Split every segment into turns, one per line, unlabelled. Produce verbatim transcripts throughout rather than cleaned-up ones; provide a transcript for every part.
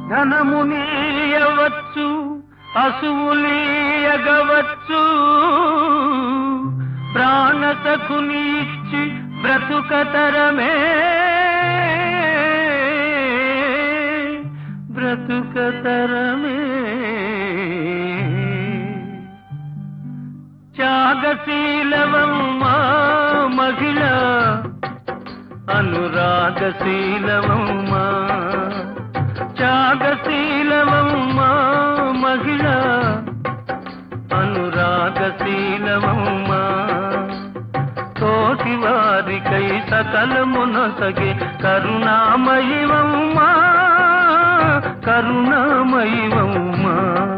ధనమునీయవచ్చు, అసువులీయగవచ్చు, ప్రాణసఖుని ఇచ్చి బ్రతుకతరమే, బ్రతుకతరమే. త్యాగశీలవమ్మా మహిళ, అనురాగశీలవమ్మా, త్యాగశీలవమ్మా మహిళ, అనురాగశీలవమ్మా. తోటి వారికై సకలమునొసగే కరుణామయివమ్మా, కరుణామయివమ్మా.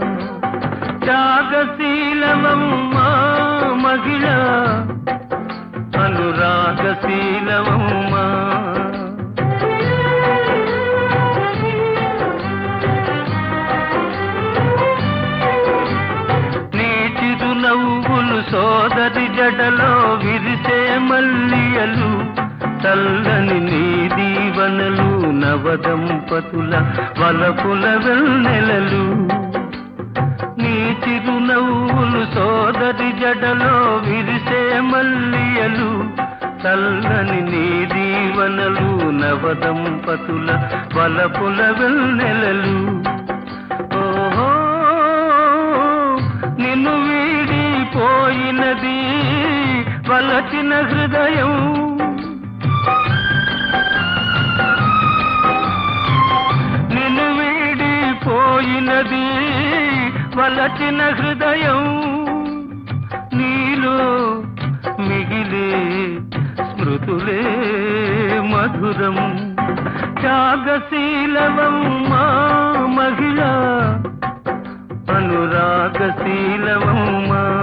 త్యాగశీలవమ్మా మహిళ, అనురాగశీలవమ్మా. నీ చిరునవ్వులు సోదరి జడలో విరిసే మల్లియలు, చల్లని నీ దీవనలు నవదంపతుల వలపుల వెన్నెలలు. నీ చిరునవ్వులు సోదరి జడలో విరిసే మల్లియలు, చల్లని నీ దీవనలు నవదంపతుల వలపుల వెన్నెలలు. ఓహో, నిన్ను వీడిపోయినది వలచిన హృదయం, నిన్ను వీడిపోయినది వలచిన హృదయం. నీలో మిగిలే స్మృతులే మధురం. త్యాగశీలవమ్మా మహిళ, అనురాగశీలవమ్మా.